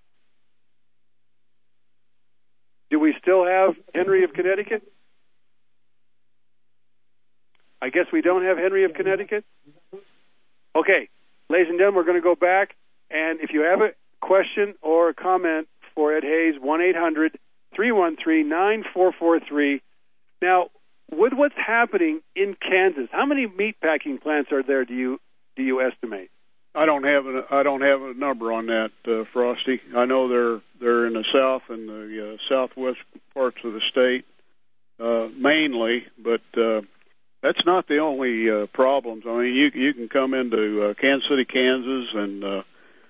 Do we still have Henry of Connecticut? I guess we don't have Henry of Connecticut? Okay, ladies and gentlemen, we're going to go back. And if you have a question or a comment for Ed Hayes, 1-800-313-9443. Now, with what's happening in Kansas, how many meatpacking plants are there? Do you estimate? I don't have a number on that, Frosty. I know they're in the south and the southwest parts of the state mainly, but that's not the only problems. I mean, you can come into Kansas City, Kansas, and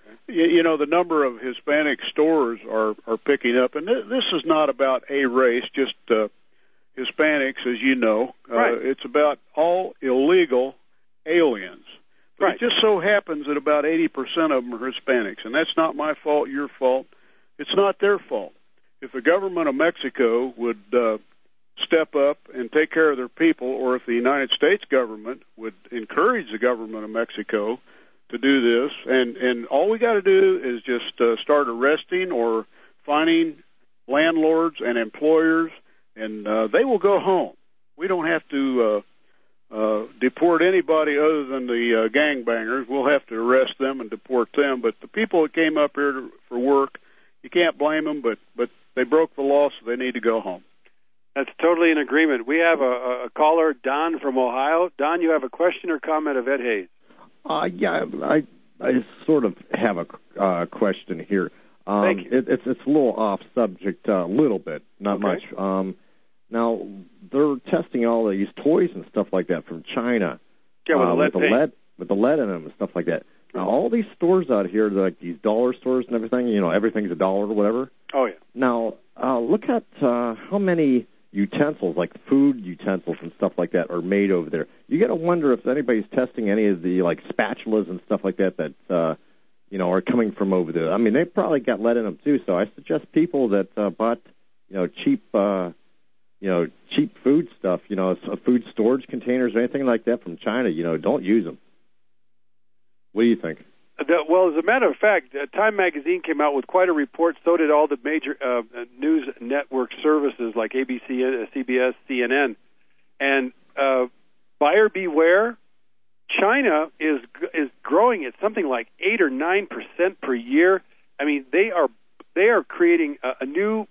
the number of Hispanic stores are picking up. And this is not about a race, just Hispanics, as you know. Right. It's about all illegal aliens. But right. It just so happens that about 80% of them are Hispanics. And that's not my fault, your fault. It's not their fault. If the government of Mexico would step up and take care of their people, or if the United States government would encourage the government of Mexico to do this, and all we got to do is just start arresting or fining landlords and employers, and they will go home. We don't have to deport anybody other than the gangbangers. We'll have to arrest them and deport them. But the people that came up here for work, you can't blame them, but they broke the law, so they need to go home. That's totally in agreement. We have a caller, Don from Ohio. Don, you have a question or comment of Ed Hayes? Yeah, I sort of have a question here. Thank you. It's a little off subject, a little bit, not much. Now, they're testing all these toys and stuff like that from China. Yeah, with the lead in them and stuff like that. Now, all these stores out here, like these dollar stores and everything, everything's $1 or whatever. Oh, yeah. Now, look at how many utensils, like food utensils and stuff like that, are made over there. You got to wonder if anybody's testing any of the spatulas and stuff like that are coming from over there. I mean, they probably got lead in them too. So I suggest people that bought cheap food stuff, food storage containers or anything like that from China, don't use them. What do you think? Well, as a matter of fact, Time Magazine came out with quite a report. So did all the major news network services like ABC, CBS, CNN. And buyer beware, China is growing at something like 8 or 9% per year. I mean, they are creating a new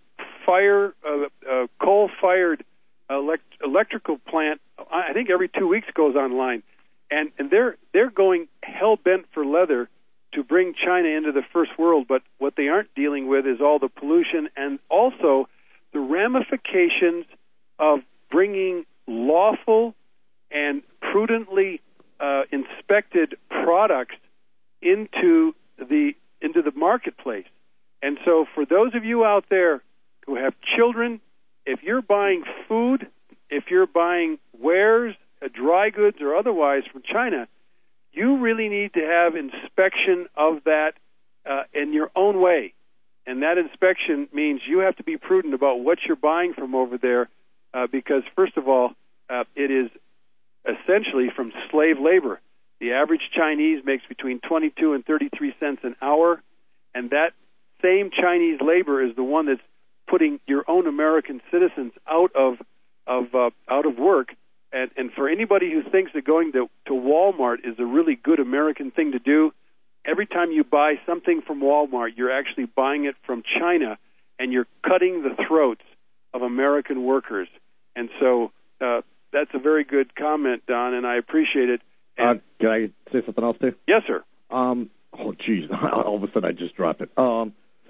coal-fired electrical plant. I think every 2 weeks goes online, and they're going hell bent for leather to bring China into the first world. But what they aren't dealing with is all the pollution and also the ramifications of bringing lawful and prudently inspected products into the marketplace. And so for those of you out there who have children, if you're buying food, if you're buying wares, dry goods or otherwise from China, you really need to have inspection of that in your own way. And that inspection means you have to be prudent about what you're buying from over there because, first of all, it is essentially from slave labor. The average Chinese makes between 22 and 33 cents an hour, and that same Chinese labor is the one that's putting your own American citizens out of work. And for anybody who thinks that going to Walmart is a really good American thing to do, every time you buy something from Walmart, you're actually buying it from China, and you're cutting the throats of American workers. And so that's a very good comment, Don, and I appreciate it. Can I say something else, too? Yes, sir. Oh, geez. All of a sudden I just dropped it. How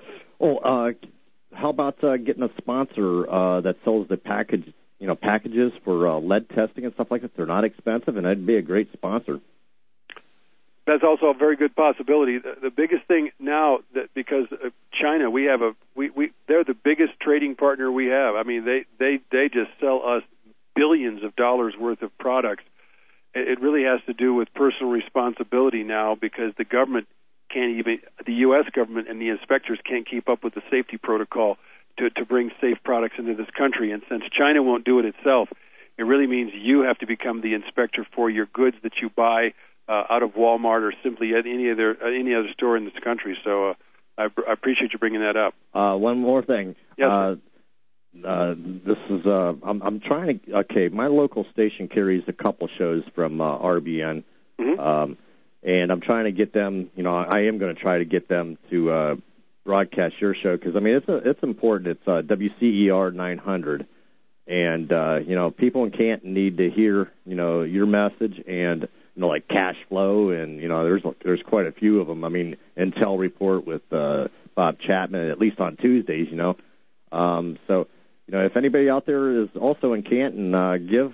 about getting a sponsor that sells the packages for lead testing and stuff like that? They're not expensive, and that'd be a great sponsor. That's also a very good possibility. The biggest thing now, that because China, they're the biggest trading partner we have. I mean, they just sell us billions of dollars worth of products. It really has to do with personal responsibility now, because the government the U.S. government and the inspectors can't keep up with the safety protocol to bring safe products into this country. And since China won't do it itself, it really means you have to become the inspector for your goods that you buy out of Walmart or simply at any other store in this country. So I appreciate you bringing that up. One more thing. Yes. This is I'm trying to. Okay, my local station carries a couple shows from RBN, and I'm trying to get them. I am going to try to get them to broadcast your show, because I mean it's important. It's WCER 900, and people in Canton need to hear your message, and like cash flow, and there's quite a few of them. I mean, Intel Report with Bob Chapman, at least on Tuesdays. So. If anybody out there is also in Canton, give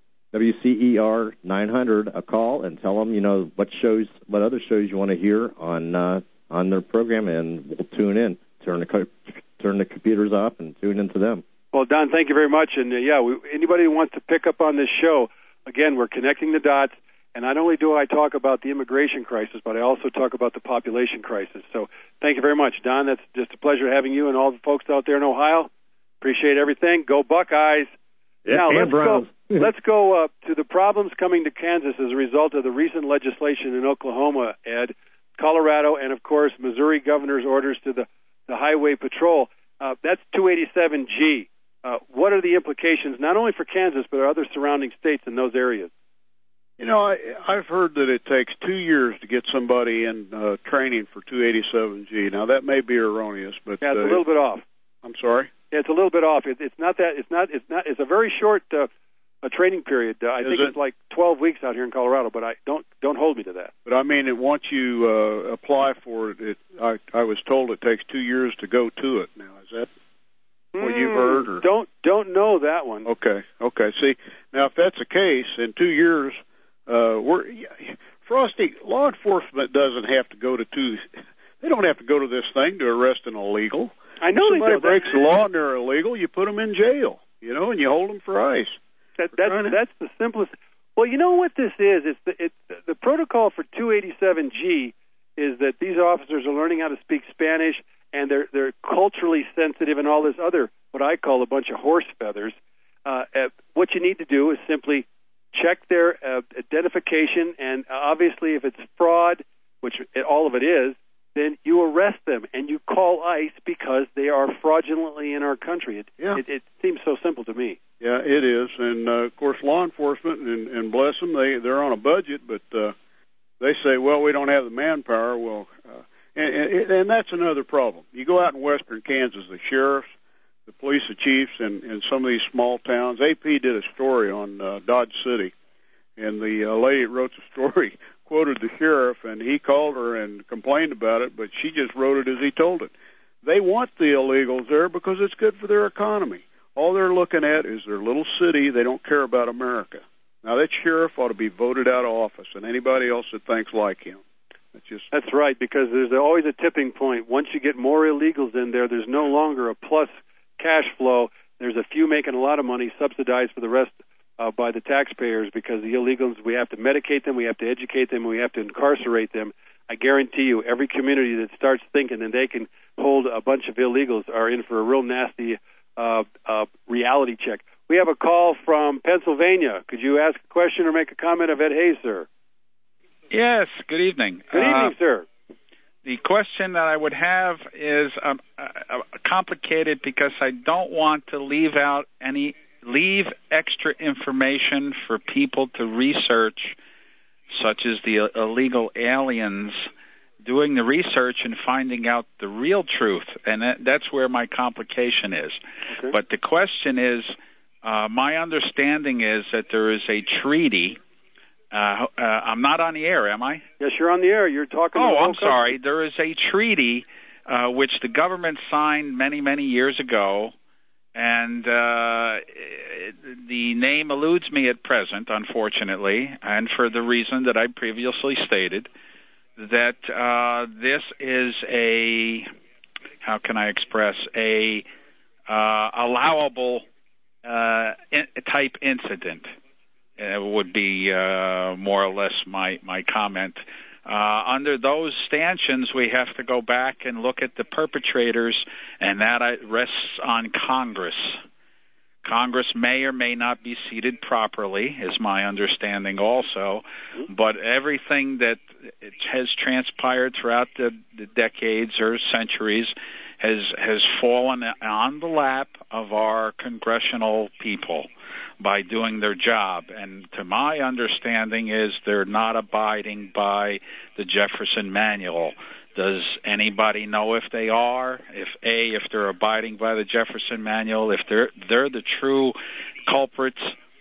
WCER 900 a call and tell them, what other shows you want to hear on their program, and we'll tune in. Turn the computers off and tune into them. Well, Don, thank you very much. And anybody who wants to pick up on this show, again, we're connecting the dots. And not only do I talk about the immigration crisis, but I also talk about the population crisis. So thank you very much, Don. That's just a pleasure having you and all the folks out there in Ohio. Appreciate everything. Go Buckeyes. Yeah, now, let's go to the problems coming to Kansas as a result of the recent legislation in Oklahoma, Ed, Colorado, and, of course, Missouri governor's orders to the Highway Patrol. That's 287G. What are the implications, not only for Kansas, but other surrounding states in those areas? I've heard that it takes 2 years to get somebody in training for 287G. Now, that may be erroneous, but it's a little bit off. I'm sorry? Yeah, it's a little bit off. It's not that. It's a very short a training period. I think it's like 12 weeks out here in Colorado, but don't hold me to that. But I mean, once you apply for it, I was told it takes 2 years to go to it. Now, is that what you've heard? Or? Don't know that one. Okay. See, now if that's the case, in 2 years, Frosty, law enforcement doesn't have to go to They don't have to go to this thing to arrest an illegal. I know if somebody breaks the law and they're illegal, you put them in jail, and you hold them for ICE. That's the simplest. Well, you know what this is? It's the protocol for 287G is that these officers are learning how to speak Spanish, and they're culturally sensitive and all this other, what I call a bunch of horse feathers. What you need to do is simply check their identification, and obviously if it's fraud, which all of it is, then you arrest them and you call ICE because they are fraudulently in our country. It seems so simple to me. Yeah, it is. And, of course, law enforcement, and bless them, they're on a budget, but they say, well, we don't have the manpower. Well, and that's another problem. You go out in western Kansas, the sheriffs, the police chiefs, and some of these small towns. AP did a story on Dodge City, and the lady that wrote the story quoted the sheriff, and he called her and complained about it, but she just wrote it as he told it. They want the illegals there because it's good for their economy. All they're looking at is their little city. They don't care about America. Now, that sheriff ought to be voted out of office, and anybody else that thinks like him. That's right, because there's always a tipping point. Once you get more illegals in there, there's no longer a plus cash flow. There's a few making a lot of money, subsidized for the rest by the taxpayers, because the illegals, we have to medicate them, we have to educate them, we have to incarcerate them. I guarantee you, every community that starts thinking that they can hold a bunch of illegals are in for a real nasty reality check. We have a call from Pennsylvania. Could you ask a question or make a comment of Ed Hayes, sir? Yes, good evening. Good evening, sir. The question that I would have is complicated because I don't want to leave extra information for people to research, such as the illegal aliens doing the research and finding out the real truth, and that's where my complication is. Okay. But the question is, my understanding is that there is a treaty. I'm not on the air, am I? Yes, you're on the air. You're talking. Oh, I'm sorry. There is a treaty which the government signed many, many years ago, and the name eludes me at present, unfortunately, and for the reason that I previously stated, that this is a, how can I express, a allowable type incident. Would be more or less my comment. Under those stanchions, we have to go back and look at the perpetrators, and that rests on Congress. Congress may or may not be seated properly, is my understanding also, but everything that has transpired throughout the decades or centuries has fallen on the lap of our congressional people by doing their job. And to my understanding is they're not abiding by the Jefferson Manual. Does anybody know if they are? If they're abiding by the Jefferson Manual, if they're the true culprits,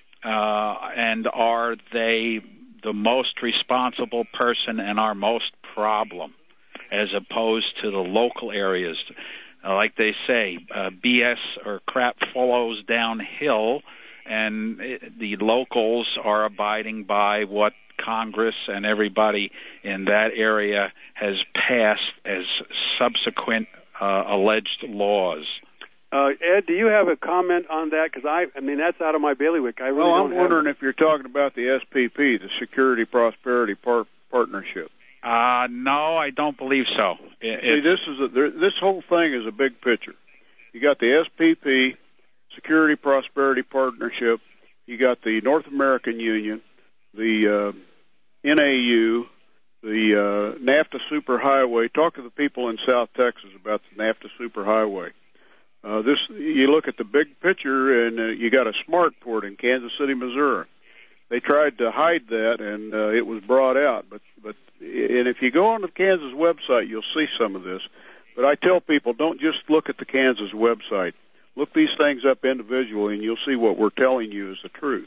and are they the most responsible person and our most problem, as opposed to the local areas? Like they say, BS or crap follows downhill, and the locals are abiding by what Congress and everybody in that area has passed as subsequent alleged laws. Ed, do you have a comment on that? Because I mean, that's out of my bailiwick. I'm wondering if you're talking about the SPP, the Security Prosperity Partnership. No, I don't believe so. See, this whole thing is a big picture. You got the SPP, Security Prosperity Partnership. You got the North American Union, the NAU, the NAFTA Superhighway. Talk to the people in South Texas about the NAFTA Superhighway. You look at the big picture, and you got a smart port in Kansas City, Missouri. They tried to hide that, and it was brought out. But if you go on the Kansas website, you'll see some of this. But I tell people, don't just look at the Kansas website. Look these things up individually, and you'll see what we're telling you is the truth.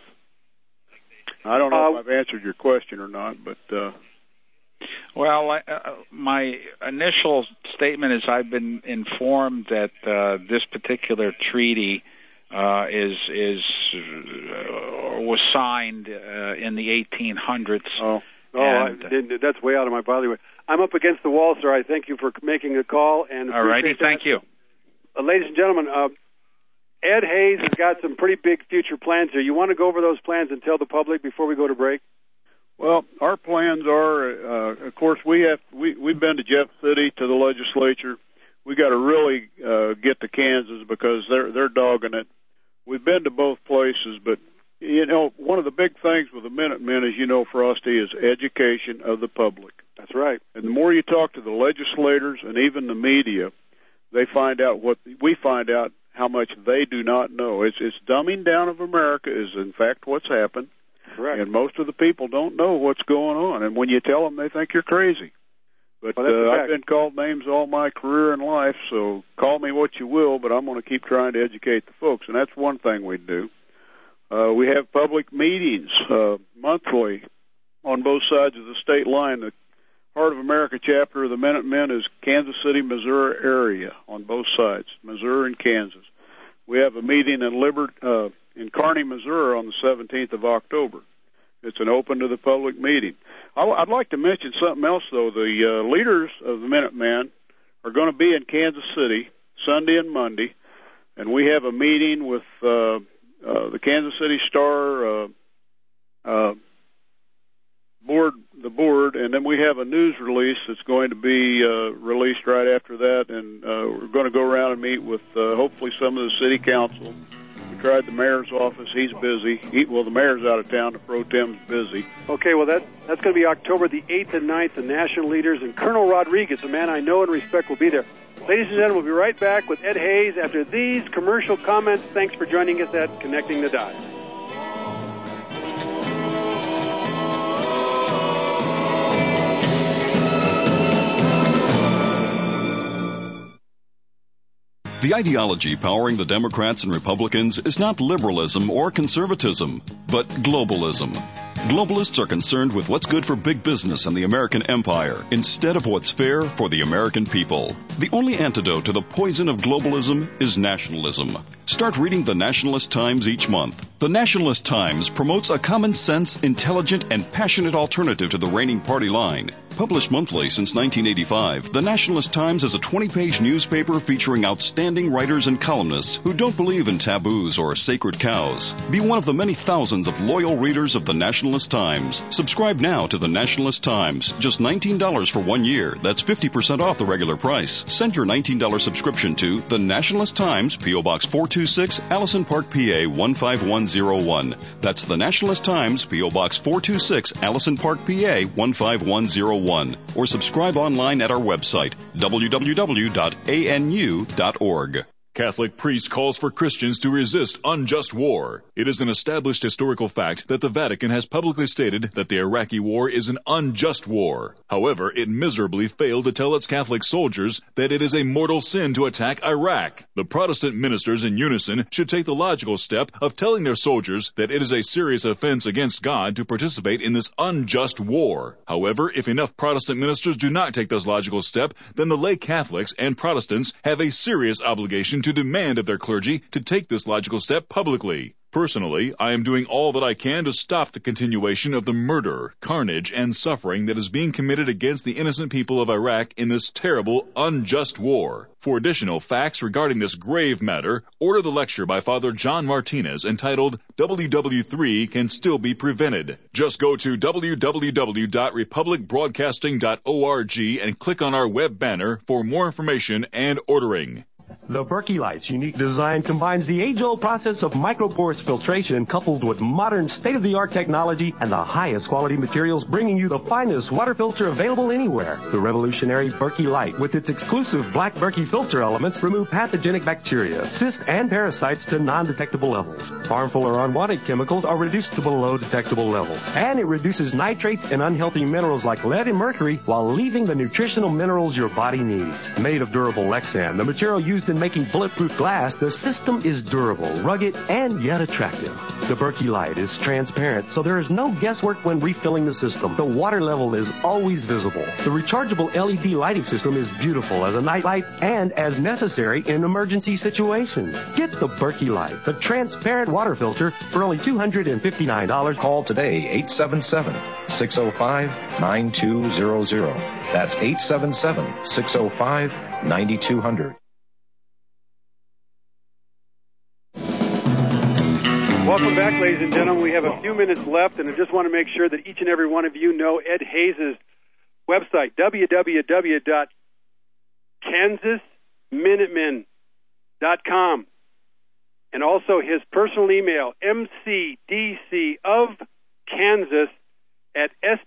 I don't know if I've answered your question or not, but... Well, my initial statement is I've been informed that this particular treaty was signed in the 1800s. That's way out of my bailiwick. I'm up against the wall, sir. I thank you for making a call. And all righty, thank you. Ladies and gentlemen, Ed Hayes has got some pretty big future plans here. You want to go over those plans and tell the public before we go to break? Well, our plans are, of course, we've been to Jeff City, to the legislature. We got to really get to Kansas because they're dogging it. We've been to both places, but you know, one of the big things with the Minutemen, as you know, Frosty, is education of the public. That's right. And the more you talk to the legislators and even the media, they find out what we find out how much they do not know. It's dumbing down of America is, in fact, what's happened. Correct. And most of the people don't know what's going on. And when you tell them, they think you're crazy. But I've been called names all my career in life, so call me what you will, but I'm going to keep trying to educate the folks. And that's one thing we do. We have public meetings monthly on both sides of the state line. The Heart of America chapter of the Minutemen is Kansas City, Missouri area on both sides, Missouri and Kansas. We have a meeting in Kearney, Missouri on the 17th of October. It's an open to the public meeting. I'd like to mention something else, though. The leaders of the Minutemen are going to be in Kansas City Sunday and Monday, and we have a meeting with the Kansas City Star board, and then we have a news release that's going to be released right after that, and we're going to go around and meet with hopefully some of the city council. We tried the mayor's office. He's busy. The mayor's out of town. The pro tem's busy. Okay, well, that's going to be October the 8th and 9th, the national leaders, and Colonel Rodriguez, a man I know and respect, will be there. Ladies and gentlemen, we'll be right back with Ed Hayes after these commercial comments. Thanks for joining us at Connecting the Dots. The ideology powering the Democrats and Republicans is not liberalism or conservatism, but globalism. Globalists are concerned with what's good for big business and the American empire instead of what's fair for the American people. The only antidote to the poison of globalism is nationalism. Start reading the Nationalist Times each month. The Nationalist Times promotes a common sense, intelligent, and passionate alternative to the reigning party line. Published monthly since 1985, the Nationalist Times is a 20-page newspaper featuring outstanding writers and columnists who don't believe in taboos or sacred cows. Be one of the many thousands of loyal readers of the Nationalist Times. Subscribe now to the Nationalist Times. Just $19 for 1 year. That's 50% off the regular price. Send your $19 subscription to the Nationalist Times, P.O. Box 426, Allison Park, PA 15101. That's the Nationalist Times, P.O. Box 426, Allison Park, PA 15101. Or subscribe online at our website, www.anu.org. Catholic priest calls for Christians to resist unjust war. It is an established historical fact that the Vatican has publicly stated that the Iraqi war is an unjust war. However, it miserably failed to tell its Catholic soldiers that it is a mortal sin to attack Iraq. The Protestant ministers in unison should take the logical step of telling their soldiers that it is a serious offense against God to participate in this unjust war. However, if enough Protestant ministers do not take this logical step, then the lay Catholics and Protestants have a serious obligation to demand of their clergy to take this logical step publicly. Personally, I am doing all that I can to stop the continuation of the murder, carnage, and suffering that is being committed against the innocent people of Iraq in this terrible, unjust war. For additional facts regarding this grave matter, order the lecture by Father John Martinez entitled WW3 Can Still Be Prevented. Just go to www.republicbroadcasting.org and click on our web banner for more information and ordering. The Berkey Light's unique design combines the age-old process of microporous filtration coupled with modern state-of-the-art technology and the highest quality materials, bringing you the finest water filter available anywhere. The revolutionary Berkey Light, with its exclusive black Berkey filter elements, remove pathogenic bacteria, cysts, and parasites to non-detectable levels. Harmful or unwanted chemicals are reduced to below detectable levels. And it reduces nitrates and unhealthy minerals like lead and mercury while leaving the nutritional minerals your body needs. Made of durable Lexan, the material used in making bulletproof glass, the system is durable, rugged, and yet attractive. The Berkey Light is transparent, so there is no guesswork when refilling the system. The water level is always visible. The rechargeable LED lighting system is beautiful as a night light and as necessary in emergency situations. Get the Berkey Light, the transparent water filter, for only $259. Call today, 877-605-9200. That's 877-605-9200. Welcome back, ladies and gentlemen. We have a few minutes left, and I just want to make sure that each and every one of you know Ed Hayes' website, www.kansasminutemen.com, and also his personal email,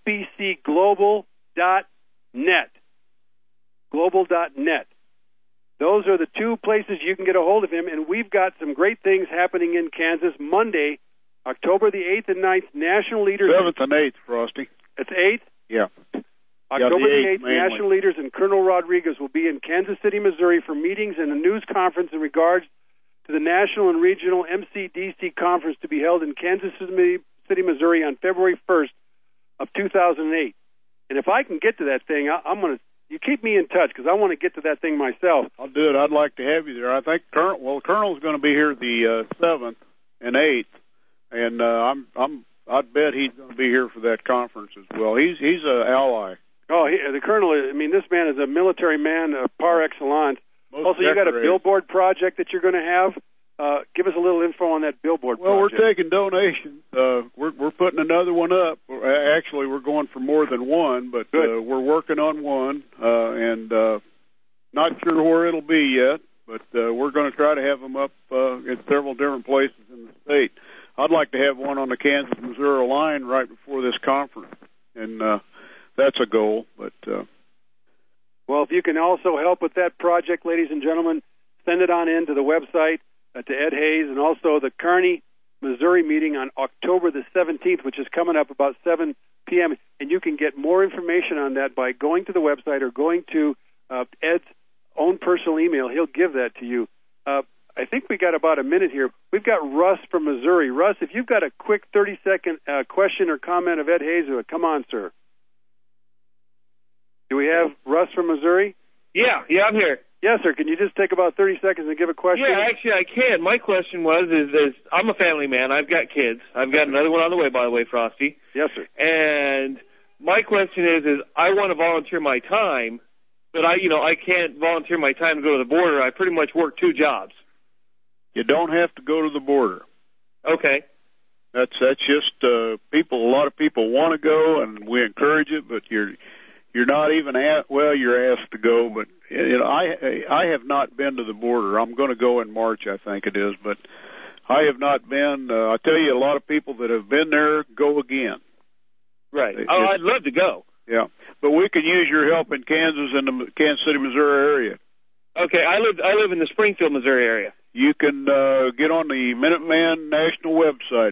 mcdcofkansas@sbcglobal.net. Global.net. Those are the two places you can get a hold of him, and we've got some great things happening in Kansas. Monday, October the 8th and 9th, National Leaders... 7th and 8th, Frosty. It's 8th? Yeah. October the 8th, mainly. National Leaders and Colonel Rodriguez will be in Kansas City, Missouri for meetings and a news conference in regards to the National and Regional MCDC Conference to be held in Kansas City, Missouri on February 1st of 2008. And if I can get to that thing, I'm going to... You keep me in touch because I want to get to that thing myself. I'll do it. I'd like to have you there. I think Colonel's going to be here the 7th and 8th, and I'd bet he's going to be here for that conference as well. He's an ally. Oh, the Colonel. I mean, this man is a military man par excellence. Also, you got a billboard project that you're going to have. Give us a little info on that billboard project. Well, we're taking donations. We're putting another one up. Actually, we're going for more than one, but we're working on one, and not sure where it'll be yet, but we're going to try to have them up in several different places in the state. I'd like to have one on the Kansas-Missouri line right before this conference, and that's a goal. But well, if you can also help with that project, ladies and gentlemen, send it on in to the website. To Ed Hayes, and also the Kearney, Missouri meeting on October the 17th, which is coming up about 7 p.m. And you can get more information on that by going to the website or going to Ed's own personal email. He'll give that to you. I think we got about a minute here. We've got Russ from Missouri. Russ, if you've got a quick 30-second question or comment of Ed Hayes, come on, sir. Do we have Russ from Missouri? Yeah, I'm here. Yes, sir. Can you just take about 30 seconds and give a question? Yeah, actually, I can. My question is I'm a family man. I've got kids. I've got another one on the way, by the way, Frosty. Yes, sir. And my question is I want to volunteer my time, but I can't volunteer my time to go to the border. I pretty much work 2 jobs. You don't have to go to the border. Okay. That's just people. A lot of people want to go, and we encourage it, but you're not even you're asked to go, but I have not been to the border. I'm going to go in March, I think it is, but I have not been. I tell you, a lot of people that have been there go again. Right. I'd love to go. Yeah, but we could use your help in Kansas and the Kansas City, Missouri area. Okay, I live in the Springfield, Missouri area. You can get on the Minuteman National website,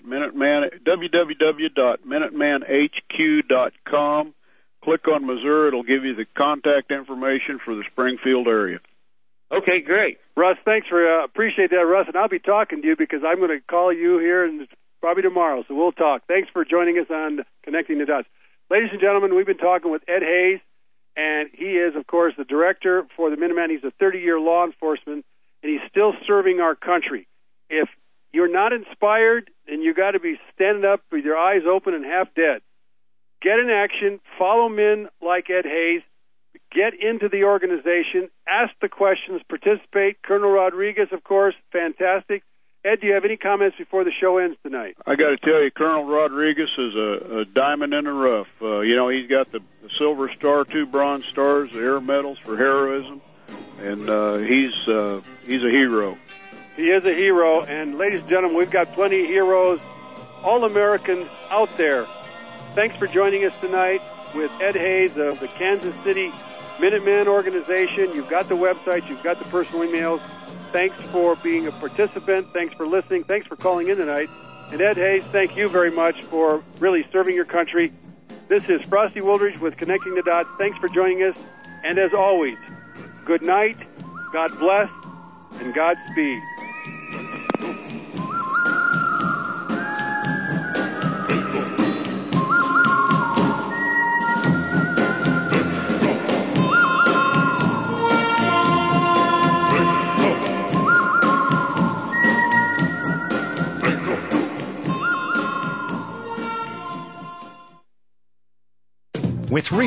www.minutemanhq.com. Click on Missouri. It'll give you the contact information for the Springfield area. Okay, great. Russ, thanks for appreciate that, Russ. And I'll be talking to you because I'm going to call you here and probably tomorrow, so we'll talk. Thanks for joining us on Connecting the Dots. Ladies and gentlemen, we've been talking with Ed Hayes, and he is, of course, the director for the Minuteman. He's a 30-year law enforcement, and he's still serving our country. If you're not inspired, then you got to be standing up with your eyes open and half dead. Get in action, follow men like Ed Hayes, get into the organization, ask the questions, participate. Colonel Rodriguez, of course, fantastic. Ed, do you have any comments before the show ends tonight? I got to tell you, Colonel Rodriguez is a diamond in the rough. He's got the Silver Star, 2 Bronze Stars, the Air Medals for heroism, and he's a hero. He is a hero, and ladies and gentlemen, we've got plenty of heroes, all Americans out there. Thanks for joining us tonight with Ed Hayes of the Kansas City Minuteman organization. You've got the website. You've got the personal emails. Thanks for being a participant. Thanks for listening. Thanks for calling in tonight. And Ed Hayes, thank you very much for really serving your country. This is Frosty Wooldridge with Connecting the Dots. Thanks for joining us. And as always, good night, God bless, and Godspeed. With